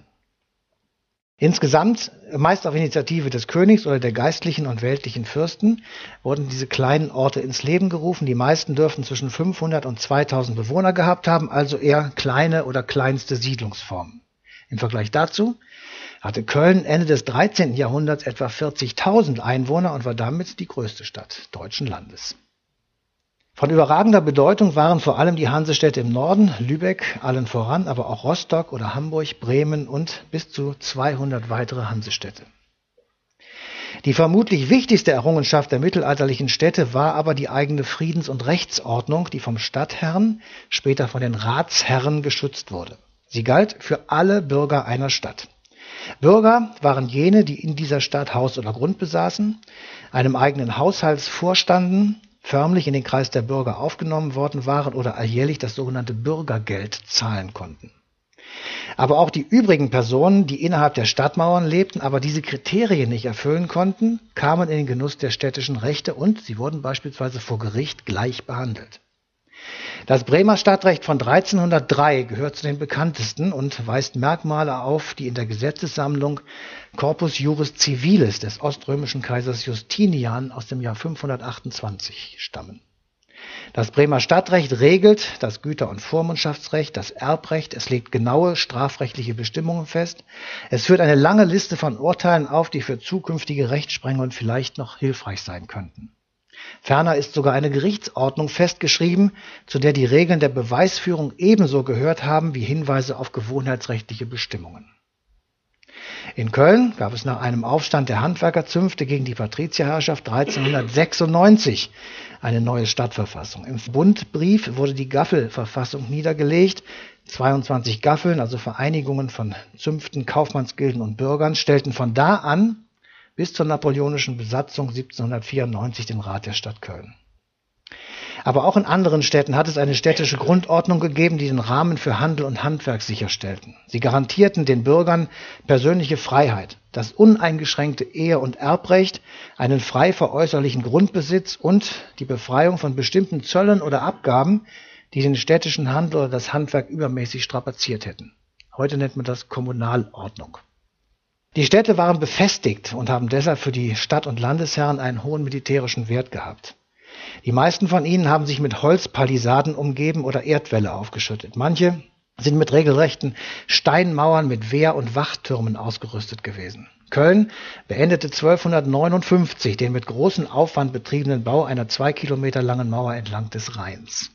Insgesamt, meist auf Initiative des Königs oder der geistlichen und weltlichen Fürsten, wurden diese kleinen Orte ins Leben gerufen. Die meisten dürften zwischen fünfhundert und zweitausend Bewohner gehabt haben, also eher kleine oder kleinste Siedlungsformen. Im Vergleich dazu hatte Köln Ende des dreizehnten Jahrhunderts etwa vierzigtausend Einwohner und war damit die größte Stadt deutschen Landes. Von überragender Bedeutung waren vor allem die Hansestädte im Norden, Lübeck allen voran, aber auch Rostock oder Hamburg, Bremen und bis zu zweihundert weitere Hansestädte. Die vermutlich wichtigste Errungenschaft der mittelalterlichen Städte war aber die eigene Friedens- und Rechtsordnung, die vom Stadtherrn, später von den Ratsherren geschützt wurde. Sie galt für alle Bürger einer Stadt. Bürger waren jene, die in dieser Stadt Haus oder Grund besaßen, einem eigenen Haushalts vorstanden, förmlich in den Kreis der Bürger aufgenommen worden waren oder alljährlich das sogenannte Bürgergeld zahlen konnten. Aber auch die übrigen Personen, die innerhalb der Stadtmauern lebten, aber diese Kriterien nicht erfüllen konnten, kamen in den Genuss der städtischen Rechte und sie wurden beispielsweise vor Gericht gleich behandelt. Das Bremer Stadtrecht von dreizehnhundertdrei gehört zu den bekanntesten und weist Merkmale auf, die in der Gesetzessammlung Corpus Juris Civilis des oströmischen Kaisers Justinian aus dem Jahr fünfhundertachtundzwanzig stammen. Das Bremer Stadtrecht regelt das Güter- und Vormundschaftsrecht, das Erbrecht, es legt genaue strafrechtliche Bestimmungen fest, es führt eine lange Liste von Urteilen auf, die für zukünftige Rechtsprengungen vielleicht noch hilfreich sein könnten. Ferner ist sogar eine Gerichtsordnung festgeschrieben, zu der die Regeln der Beweisführung ebenso gehört haben wie Hinweise auf gewohnheitsrechtliche Bestimmungen. In Köln gab es nach einem Aufstand der Handwerkerzünfte gegen die Patrizierherrschaft dreizehnhundertsechsundneunzig eine neue Stadtverfassung. Im Bundbrief wurde die Gaffelverfassung niedergelegt. zweiundzwanzig Gaffeln, also Vereinigungen von Zünften, Kaufmannsgilden und Bürgern, stellten von da an bis zur napoleonischen Besatzung siebzehnhundertvierundneunzig den Rat der Stadt Köln. Aber auch in anderen Städten hat es eine städtische Grundordnung gegeben, die den Rahmen für Handel und Handwerk sicherstellten. Sie garantierten den Bürgern persönliche Freiheit, das uneingeschränkte Ehe- und Erbrecht, einen frei veräußerlichen Grundbesitz und die Befreiung von bestimmten Zöllen oder Abgaben, die den städtischen Handel oder das Handwerk übermäßig strapaziert hätten. Heute nennt man das Kommunalordnung. Die Städte waren befestigt und haben deshalb für die Stadt- und Landesherren einen hohen militärischen Wert gehabt. Die meisten von ihnen haben sich mit Holzpalisaden umgeben oder Erdwälle aufgeschüttet. Manche sind mit regelrechten Steinmauern mit Wehr- und Wachtürmen ausgerüstet gewesen. Köln beendete zwölfhundertneunundfünfzig den mit großem Aufwand betriebenen Bau einer zwei Kilometer langen Mauer entlang des Rheins.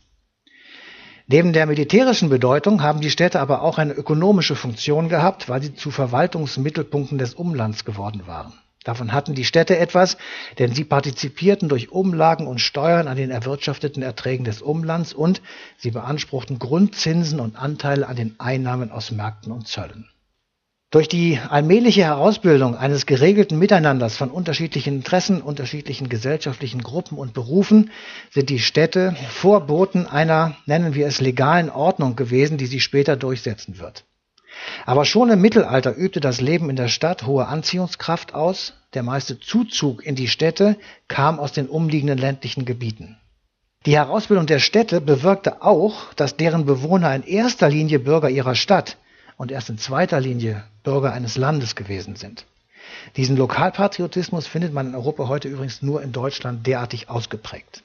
Neben der militärischen Bedeutung haben die Städte aber auch eine ökonomische Funktion gehabt, weil sie zu Verwaltungsmittelpunkten des Umlands geworden waren. Davon hatten die Städte etwas, denn sie partizipierten durch Umlagen und Steuern an den erwirtschafteten Erträgen des Umlands und sie beanspruchten Grundzinsen und Anteile an den Einnahmen aus Märkten und Zöllen. Durch die allmähliche Herausbildung eines geregelten Miteinanders von unterschiedlichen Interessen, unterschiedlichen gesellschaftlichen Gruppen und Berufen sind die Städte Vorboten einer, nennen wir es, legalen Ordnung gewesen, die sich später durchsetzen wird. Aber schon im Mittelalter übte das Leben in der Stadt hohe Anziehungskraft aus. Der meiste Zuzug in die Städte kam aus den umliegenden ländlichen Gebieten. Die Herausbildung der Städte bewirkte auch, dass deren Bewohner in erster Linie Bürger ihrer Stadt und erst in zweiter Linie Bürger eines Landes gewesen sind. Diesen Lokalpatriotismus findet man in Europa heute übrigens nur in Deutschland derartig ausgeprägt.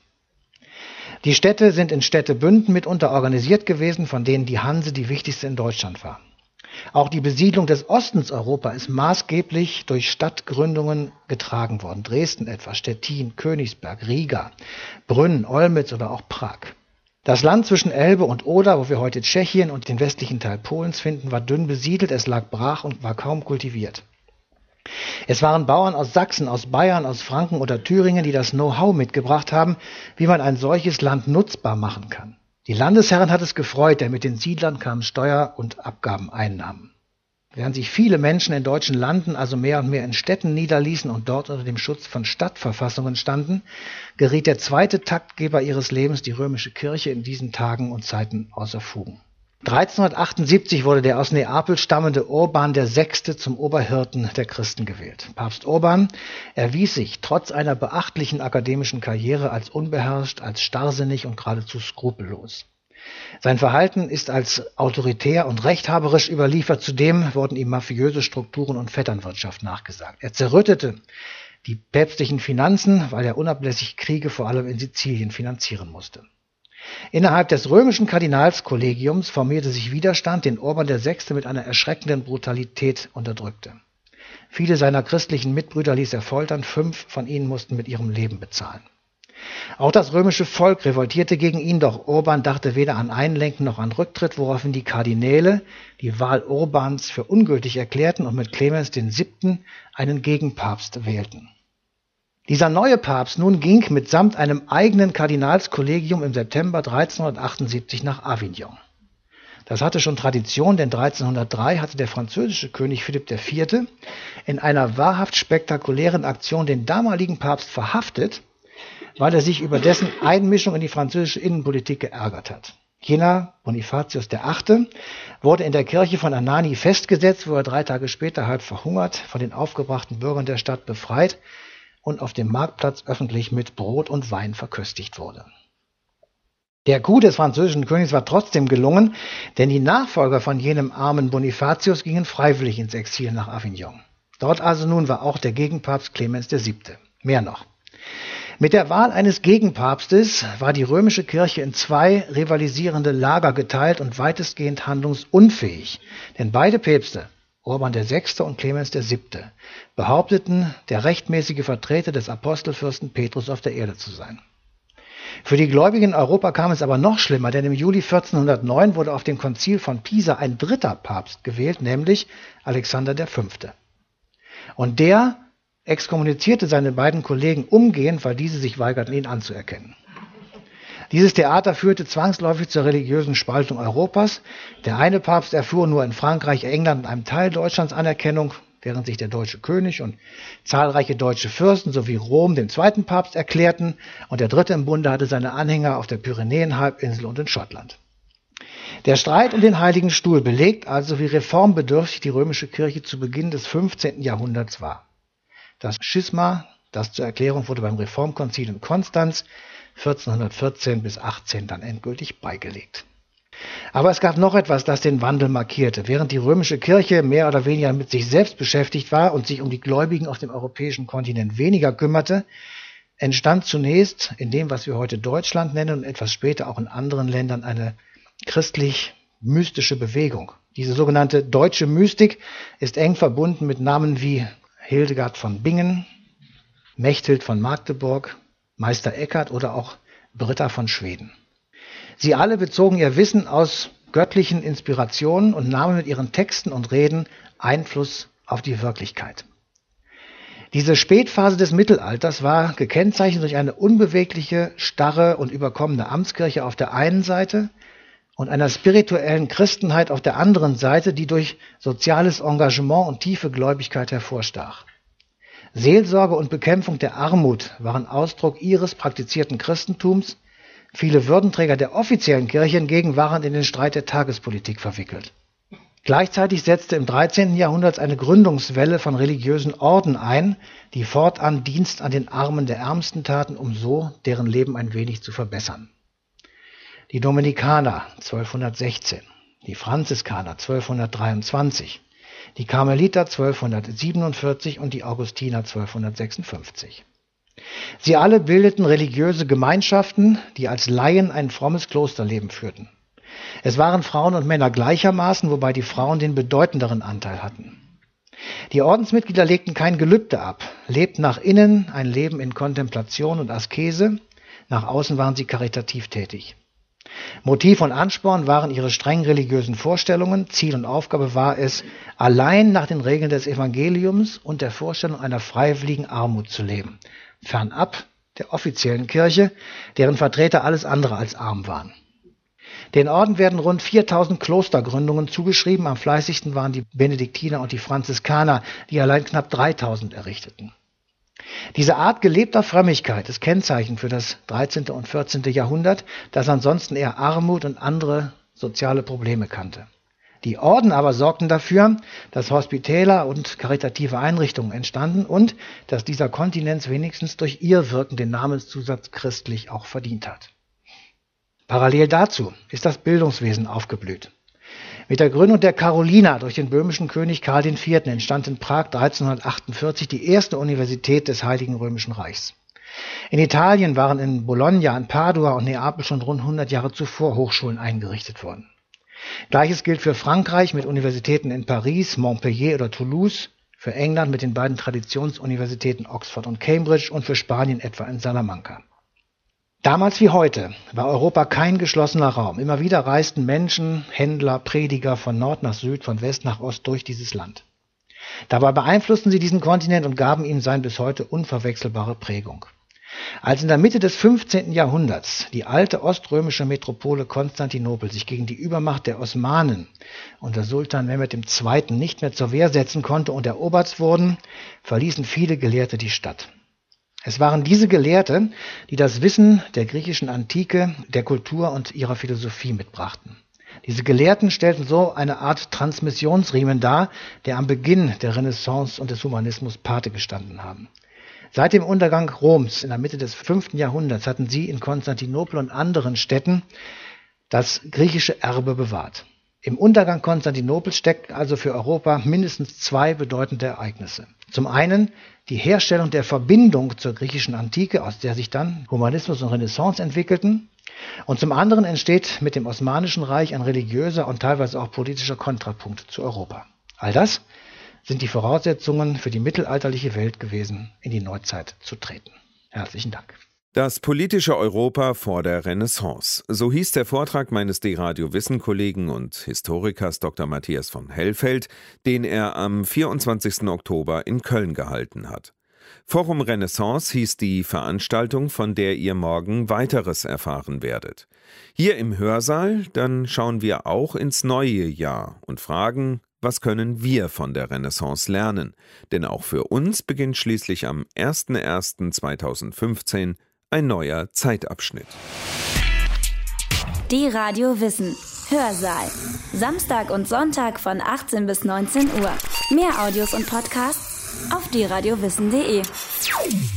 Die Städte sind in Städtebünden mitunter organisiert gewesen, von denen die Hanse die wichtigste in Deutschland war. Auch die Besiedlung des Ostens Europa ist maßgeblich durch Stadtgründungen getragen worden. Dresden etwa, Stettin, Königsberg, Riga, Brünn, Olmütz oder auch Prag. Das Land zwischen Elbe und Oder, wo wir heute Tschechien und den westlichen Teil Polens finden, war dünn besiedelt, es lag brach und war kaum kultiviert. Es waren Bauern aus Sachsen, aus Bayern, aus Franken oder Thüringen, die das Know-how mitgebracht haben, wie man ein solches Land nutzbar machen kann. Die Landesherren hat es gefreut, denn mit den Siedlern kamen Steuer- und Abgabeneinnahmen. Während sich viele Menschen in deutschen Landen also mehr und mehr in Städten niederließen und dort unter dem Schutz von Stadtverfassungen standen, geriet der zweite Taktgeber ihres Lebens, die römische Kirche, in diesen Tagen und Zeiten außer Fugen. dreizehnhundertachtundsiebzig wurde der aus Neapel stammende Urban der Sechste zum Oberhirten der Christen gewählt. Papst Urban erwies sich trotz einer beachtlichen akademischen Karriere als unbeherrscht, als starrsinnig und geradezu skrupellos. Sein Verhalten ist als autoritär und rechthaberisch überliefert. Zudem wurden ihm mafiöse Strukturen und Vetternwirtschaft nachgesagt. Er zerrüttete die päpstlichen Finanzen, weil er unablässig Kriege vor allem in Sizilien finanzieren musste. Innerhalb des römischen Kardinalskollegiums formierte sich Widerstand, den Urban der Sechste mit einer erschreckenden Brutalität unterdrückte. Viele seiner christlichen Mitbrüder ließ er foltern, fünf von ihnen mussten mit ihrem Leben bezahlen. Auch das römische Volk revoltierte gegen ihn, doch Urban dachte weder an Einlenken noch an Rücktritt, woraufhin die Kardinäle die Wahl Urbans für ungültig erklärten und mit Clemens den Siebten einen Gegenpapst wählten. Dieser neue Papst nun ging mitsamt einem eigenen Kardinalskollegium im September dreizehnhundertachtundsiebzig nach Avignon. Das hatte schon Tradition, denn dreizehnhundertdrei hatte der französische König Philipp der Vierte in einer wahrhaft spektakulären Aktion den damaligen Papst verhaftet, weil er sich über dessen Einmischung in die französische Innenpolitik geärgert hat. Jener, Bonifatius der Achte, wurde in der Kirche von Anagni festgesetzt, wo er drei Tage später halb verhungert, von den aufgebrachten Bürgern der Stadt befreit und auf dem Marktplatz öffentlich mit Brot und Wein verköstigt wurde. Der Coup des französischen Königs war trotzdem gelungen, denn die Nachfolger von jenem armen Bonifatius gingen freiwillig ins Exil nach Avignon. Dort also nun war auch der Gegenpapst Clemens der Siebte. Mehr noch. Mit der Wahl eines Gegenpapstes war die römische Kirche in zwei rivalisierende Lager geteilt und weitestgehend handlungsunfähig, denn beide Päpste, Urban der Sechste und Clemens der Siebte, behaupteten, der rechtmäßige Vertreter des Apostelfürsten Petrus auf der Erde zu sein. Für die Gläubigen in Europa kam es aber noch schlimmer, denn im Juli vierzehnhundertneun wurde auf dem Konzil von Pisa ein dritter Papst gewählt, nämlich Alexander der Fünfte. Und der exkommunizierte seine beiden Kollegen umgehend, weil diese sich weigerten, ihn anzuerkennen. Dieses Theater führte zwangsläufig zur religiösen Spaltung Europas. Der eine Papst erfuhr nur in Frankreich, England und einem Teil Deutschlands Anerkennung, während sich der deutsche König und zahlreiche deutsche Fürsten sowie Rom den zweiten Papst erklärten, und der dritte im Bunde hatte seine Anhänger auf der Pyrenäenhalbinsel und in Schottland. Der Streit um den Heiligen Stuhl belegt also, wie reformbedürftig die römische Kirche zu Beginn des fünfzehnten Jahrhunderts war. Das Schisma, das zur Erklärung wurde beim Reformkonzil in Konstanz vierzehnhundertvierzehn bis achtzehn dann endgültig beigelegt. Aber es gab noch etwas, das den Wandel markierte. Während die römische Kirche mehr oder weniger mit sich selbst beschäftigt war und sich um die Gläubigen auf dem europäischen Kontinent weniger kümmerte, entstand zunächst in dem, was wir heute Deutschland nennen und etwas später auch in anderen Ländern, eine christlich-mystische Bewegung. Diese sogenannte deutsche Mystik ist eng verbunden mit Namen wie Hildegard von Bingen, Mechthild von Magdeburg, Meister Eckhart oder auch Britta von Schweden. Sie alle bezogen ihr Wissen aus göttlichen Inspirationen und nahmen mit ihren Texten und Reden Einfluss auf die Wirklichkeit. Diese Spätphase des Mittelalters war gekennzeichnet durch eine unbewegliche, starre und überkommene Amtskirche auf der einen Seite und einer spirituellen Christenheit auf der anderen Seite, die durch soziales Engagement und tiefe Gläubigkeit hervorstach. Seelsorge und Bekämpfung der Armut waren Ausdruck ihres praktizierten Christentums. Viele Würdenträger der offiziellen Kirche hingegen waren in den Streit der Tagespolitik verwickelt. Gleichzeitig setzte im dreizehnten Jahrhundert eine Gründungswelle von religiösen Orden ein, die fortan Dienst an den Armen der Ärmsten taten, um so deren Leben ein wenig zu verbessern. Die Dominikaner zwölfhundertsechzehn, die Franziskaner zwölfhundertdreiundzwanzig, die Karmeliter zwölfhundertsiebenundvierzig und die Augustiner zwölfhundertsechsundfünfzig. Sie alle bildeten religiöse Gemeinschaften, die als Laien ein frommes Klosterleben führten. Es waren Frauen und Männer gleichermaßen, wobei die Frauen den bedeutenderen Anteil hatten. Die Ordensmitglieder legten kein Gelübde ab, lebten nach innen ein Leben in Kontemplation und Askese, nach außen waren sie karitativ tätig. Motiv und Ansporn waren ihre streng religiösen Vorstellungen, Ziel und Aufgabe war es, allein nach den Regeln des Evangeliums und der Vorstellung einer freiwilligen Armut zu leben, fernab der offiziellen Kirche, deren Vertreter alles andere als arm waren. Den Orden werden rund viertausend Klostergründungen zugeschrieben, am fleißigsten waren die Benediktiner und die Franziskaner, die allein knapp dreitausend errichteten. Diese Art gelebter Frömmigkeit ist Kennzeichen für das dreizehnte und vierzehnte Jahrhundert, das ansonsten eher Armut und andere soziale Probleme kannte. Die Orden aber sorgten dafür, dass Hospitäler und karitative Einrichtungen entstanden und dass dieser Kontinent wenigstens durch ihr Wirken den Namenszusatz christlich auch verdient hat. Parallel dazu ist das Bildungswesen aufgeblüht. Mit der Gründung der Carolina durch den böhmischen König Karl der Vierte entstand in Prag dreizehnhundertachtundvierzig die erste Universität des Heiligen Römischen Reichs. In Italien waren in Bologna, in Padua und Neapel schon rund hundert Jahre zuvor Hochschulen eingerichtet worden. Gleiches gilt für Frankreich mit Universitäten in Paris, Montpellier oder Toulouse, für England mit den beiden Traditionsuniversitäten Oxford und Cambridge und für Spanien etwa in Salamanca. Damals wie heute war Europa kein geschlossener Raum. Immer wieder reisten Menschen, Händler, Prediger von Nord nach Süd, von West nach Ost durch dieses Land. Dabei beeinflussten sie diesen Kontinent und gaben ihm seine bis heute unverwechselbare Prägung. Als in der Mitte des fünfzehnten Jahrhunderts die alte oströmische Metropole Konstantinopel sich gegen die Übermacht der Osmanen unter Sultan Mehmed der Zweite nicht mehr zur Wehr setzen konnte und erobert wurden, verließen viele Gelehrte die Stadt. Es waren diese Gelehrte, die das Wissen der griechischen Antike, der Kultur und ihrer Philosophie mitbrachten. Diese Gelehrten stellten so eine Art Transmissionsriemen dar, der am Beginn der Renaissance und des Humanismus Pate gestanden haben. Seit dem Untergang Roms in der Mitte des fünften Jahrhunderts hatten sie in Konstantinopel und anderen Städten das griechische Erbe bewahrt. Im Untergang Konstantinopels steckten also für Europa mindestens zwei bedeutende Ereignisse. Zum einen die Herstellung der Verbindung zur griechischen Antike, aus der sich dann Humanismus und Renaissance entwickelten. Und zum anderen entsteht mit dem Osmanischen Reich ein religiöser und teilweise auch politischer Kontrapunkt zu Europa. All das sind die Voraussetzungen für die mittelalterliche Welt gewesen, in die Neuzeit zu treten. Herzlichen Dank. Das politische Europa vor der Renaissance. So hieß der Vortrag meines D-Radio-Wissen-Kollegen und Historikers Doktor Matthias von Hellfeld, den er am vierundzwanzigsten Oktober in Köln gehalten hat. Forum Renaissance hieß die Veranstaltung, von der ihr morgen Weiteres erfahren werdet. Hier im Hörsaal, dann schauen wir auch ins neue Jahr und fragen, was können wir von der Renaissance lernen? Denn auch für uns beginnt schließlich am ersten ersten zweitausendfünfzehn ein neuer Zeitabschnitt. D-Radio Wissen. Hörsaal. Samstag und Sonntag von achtzehn bis neunzehn Uhr. Mehr Audios und Podcasts auf d radio wissen punkt de.